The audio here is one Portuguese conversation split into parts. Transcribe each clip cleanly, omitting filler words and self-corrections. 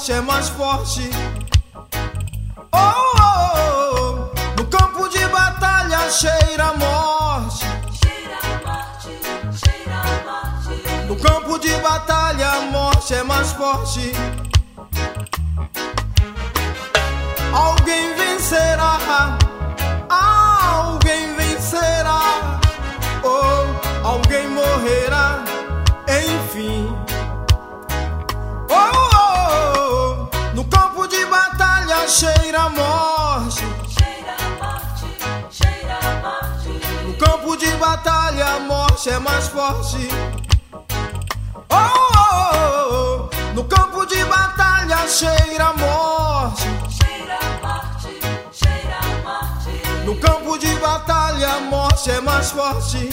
morte é mais forte. Oh, oh, oh. No campo de batalha cheira a morte. Cheira a morte, cheira a morte. No campo de batalha a morte é mais forte. Alguém vencerá, alguém vencerá, oh, alguém morrerá, enfim. Oh, oh, oh. No campo de batalha cheira a morte. Cheira a morte, cheira a morte. No campo de batalha a morte é mais forte. Oh, oh, oh, oh. No campo de batalha cheira a morte. Cheira a morte, cheira a morte. No campo de batalha a morte é mais forte.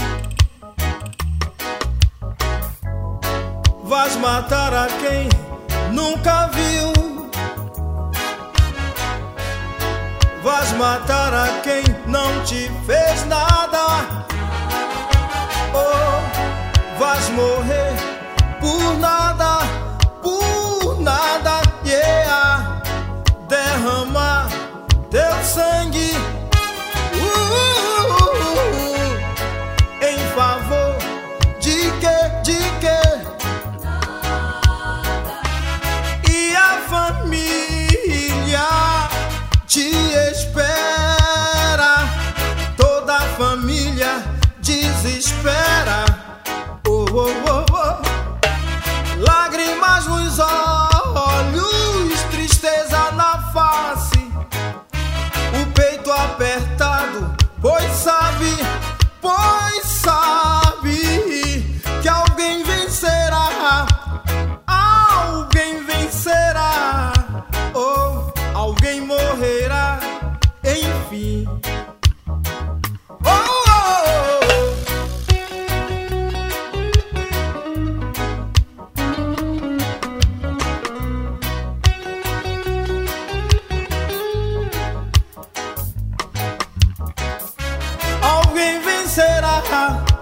Vais matar a quem nunca viu. Vais matar a quem não te fez nada. Oh, vais morrer por nada, yeah. Derramar teu sangue em favor de quê? De quê? E a família te espera, toda a família desespera. Oh, oh, oh, oh. Lágrimas nos olhos, tristeza na face, o peito apertado, pois sabe que alguém vencerá, alguém vencerá, oh, alguém morrerá, enfim. Oh, oh, oh. Alguém vencerá.